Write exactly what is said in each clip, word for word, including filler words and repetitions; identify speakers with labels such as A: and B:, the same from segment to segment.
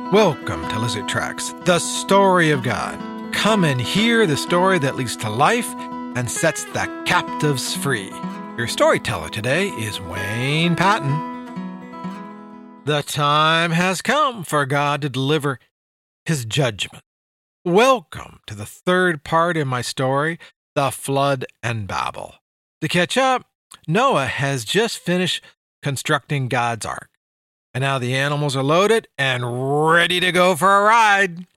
A: Welcome to Lizard Tracks, the story of God. Come and hear the story that leads to life and sets the captives free. Your storyteller today is Wayne Patton. The time has come for God to deliver his judgment. Welcome to the third part in my story, The Flood and Babel. To catch up, Noah has just finished constructing God's ark. And now the animals are loaded and ready to go for a ride.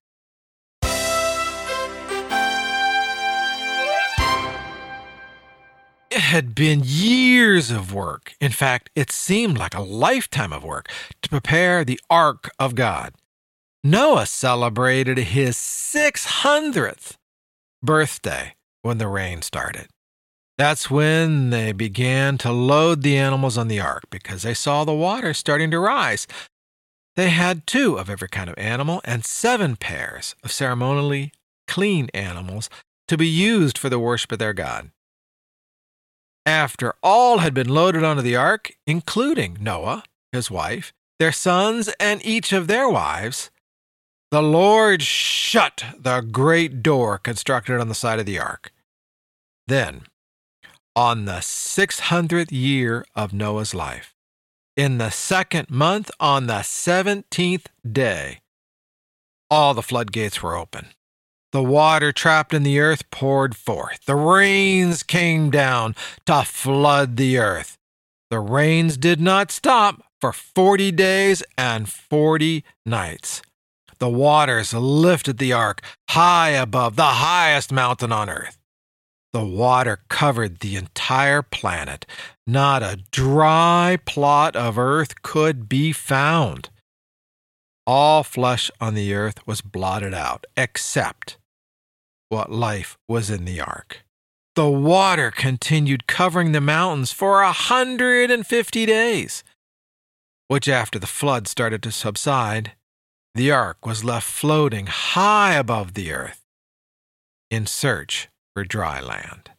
A: It had been years of work. In fact, it seemed like a lifetime of work to prepare the ark of God. Noah celebrated his six hundredth birthday when the rain started. That's when they began to load the animals on the ark because they saw the water starting to rise. They had two of every kind of animal and seven pairs of ceremonially clean animals to be used for the worship of their God. After all had been loaded onto the ark, including Noah, his wife, their sons, and each of their wives, the Lord shut the great door constructed on the side of the ark. Then, on the six hundredth year of Noah's life, in the second month, on the seventeenth day, all the floodgates were open. The water trapped in the earth poured forth. The rains came down to flood the earth. The rains did not stop for forty days and forty nights. The waters lifted the ark high above the highest mountain on earth. The water covered the entire planet. Not a dry plot of earth could be found. All flesh on the earth was blotted out, except what life was in the ark. The water continued covering the mountains for a hundred and fifty days, which after the flood started to subside, the ark was left floating high above the earth in search for dry land.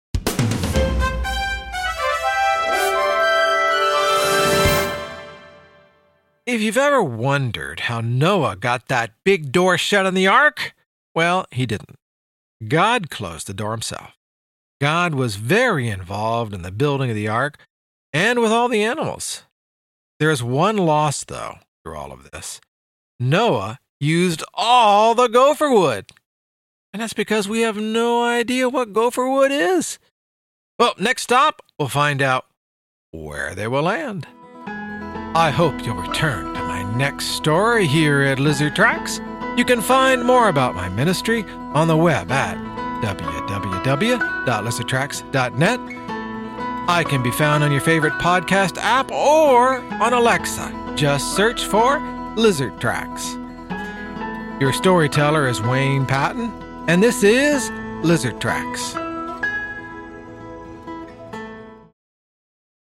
A: If you've ever wondered how Noah got that big door shut on the ark, well, he didn't. God closed the door himself. God was very involved in the building of the ark and with all the animals. There is one loss, though, through all of this. Noah used all the gopher wood. And that's because we have no idea what gopher wood is. Well, next stop, we'll find out where they will land. I hope you'll return to my next story here at Lizard Tracks. You can find more about my ministry on the web at w w w dot lizard tracks dot net. I can be found on your favorite podcast app or on Alexa. Just search for Lizard Tracks. Your storyteller is Wayne Patton, and this is Lizard Tracks.